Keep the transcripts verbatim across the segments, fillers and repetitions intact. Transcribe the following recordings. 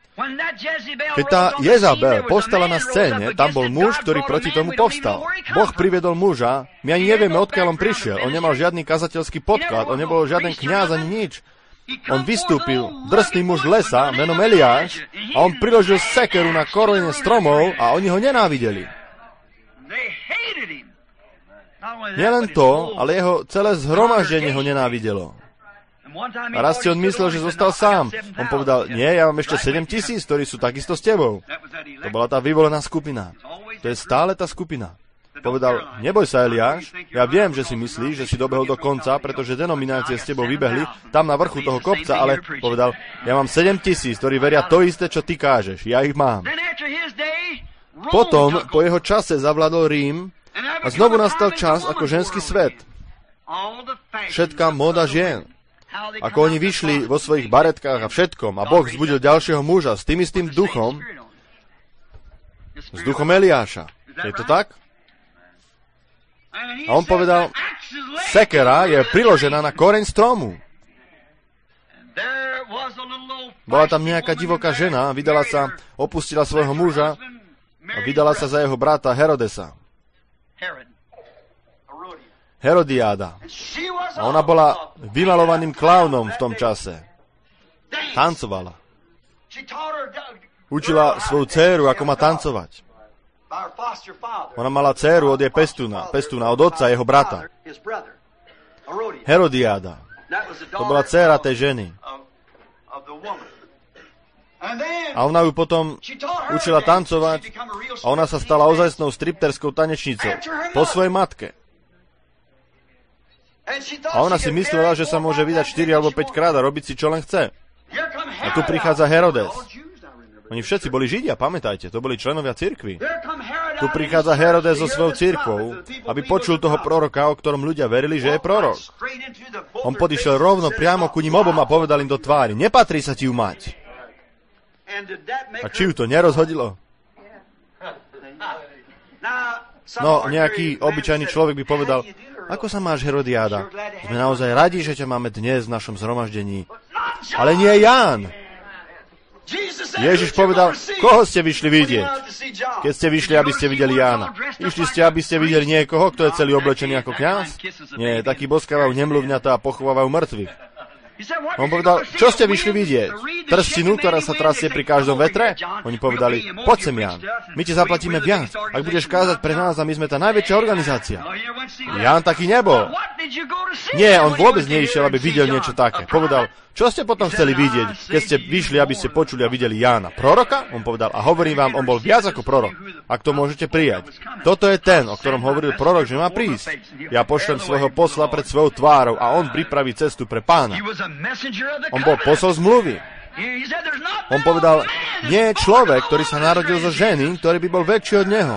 Keď tá Jezabel postala na scéne, tam bol muž, ktorý proti tomu povstal. Boh priviedol muža, my ani nevieme, odkiaľ on prišiel. On nemal žiadny kazateľský podklad, on nebol žiaden kňaz ani nič. On vystúpil, drsný muž lesa, menom Eliáš, a on priložil sekeru na korene stromov a oni ho nenávideli. Nielen to, ale jeho celé zhromaždenie ho nenávidelo. A raz si on myslel, že zostal sám. On povedal, nie, ja mám ešte sedem tisíc, ktorí sú takisto s tebou. To bola tá vyvolená skupina. To je stále tá skupina. Povedal, neboj sa, Eliáš, ja viem, že si myslíš, že si dobehol do konca, pretože denominácie s tebou vybehli tam na vrchu toho kopca, ale povedal, ja mám sedem tisíc, ktorí veria to isté, čo ty kážeš. Ja ich mám. Potom, po jeho čase zavládol Rím a znovu nastal čas ako ženský svet. Všetká móda žien. Ako oni vyšli vo svojich baretkách a všetkom a Boh vzbudil ďalšieho muža s tým istým duchom, s duchom Eliáša. Je to tak? A on povedal, sekera je priložená na koreň stromu. Bola tam nejaká divoká žena, vydala sa, opustila svojho muža a vydala sa za jeho brata Herodesa. Herodiáda. A ona bola vymalovaným klaunom v tom čase. Tancovala. Učila svoju dcéru, ako má tancovať. Ona mala dcéru od jej pestúna, pestúna od otca, jeho brata. Herodiáda. To bola dcéra tej ženy. A ona ju potom učila tancovať a ona sa stala ozajstnou stripterskou tanečnicou po svojej matke. A ona si myslela, že sa môže vydať štyri alebo päť krát a robiť si, čo len chce. A tu prichádza Herodes. Oni všetci boli Židia, pamätajte, to boli členovia cirkvi. Tu prichádza Herodes so svojou cirkvou, aby počul toho proroka, o ktorom ľudia verili, že je prorok. On podišiel rovno priamo ku ním obom a povedal im do tvári, nepatrí sa ti ju mať. A či ju to nerozhodilo? No, nejaký obyčajný človek by povedal, ako sa máš, Herodiáda? Sme naozaj radi, že ťa máme dnes v našom zhromaždení. Ale nie Ján. Ježiš povedal, koho ste vyšli vidieť? Keď ste vyšli, aby ste videli Jána. Išli ste, aby ste videli niekoho, kto je celý oblečený ako kňaz? Nie, takí boskávajú nemluvňatá a pochovávajú mŕtvych. On povedal, čo ste vyšli vidieť? Trstinu, ktorá sa trasie pri každom vetre? Oni povedali, poď sem, Ján, my ti zaplatíme viac, ak budeš kázať pre nás a my sme tá najväčšia organizácia. Ján taký nebol. Nie, on vôbec neišiel, aby videl niečo také. Povedal, čo ste potom chceli vidieť, keď ste vyšli, aby ste počuli a videli Jána? Proroka? On povedal, a hovorím vám, on bol viac ako prorok, ak to môžete prijať. Toto je ten, o ktorom hovoril prorok, že má prísť. Ja pošlem svojho posla pred svojou tvárou a on pripraví cestu pre Pána. On bol posol zmluvy. On povedal, nie je človek, ktorý sa narodil zo ženy, ktorý by bol väčší od neho.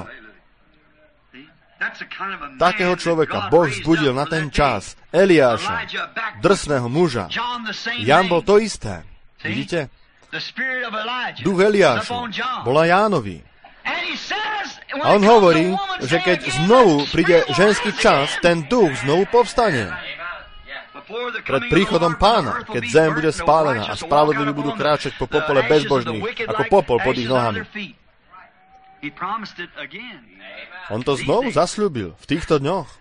Takého človeka Boh vzbudil na ten čas. Eliáša, drsného muža. Ján bol to isté. Vidíte? Duch Eliášu bola Jánovi. A on hovorí, že keď znovu príde ženský čas, ten duch znovu povstane. Pred príchodom Pána, keď zem bude spálená a spravodliví budú kráčať po popole bezbožných, ako popol pod ich nohami. On to znovu zasľúbil v týchto dňoch.